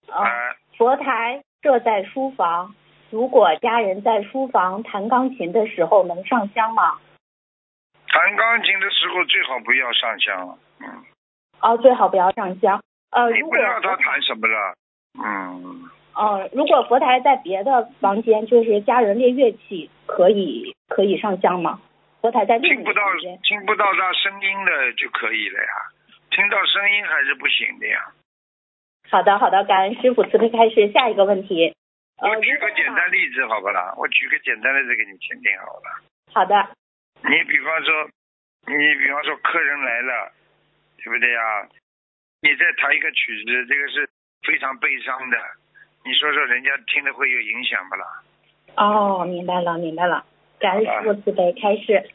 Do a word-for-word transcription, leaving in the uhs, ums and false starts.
啊、 啊， 佛台设在书房，如果家人在书房弹钢琴的时候能上香吗？ 弹钢琴的时候最好不要上香了，嗯， 哦，最好不要上香。呃， 你如果不知道他弹什么了，嗯， 呃，如果佛台在别的房间，就是家人练乐器，可以可以上香吗？佛台在另一听不到个房间。 听不到他声音的就可以了呀，听到声音还是不行的呀。 好的，好的，感恩师傅慈悲开示。下一个问题，呃， 我举个如果把简单例子好不啦？我举个简单的例子给你听听好了。 好的， 你比方说，你比方说客人来了，对不对呀？你再弹一个曲子，这个是非常悲伤的，你说说人家听了会有影响不啦？ 哦，明白了，明白了，感恩师傅慈悲开示。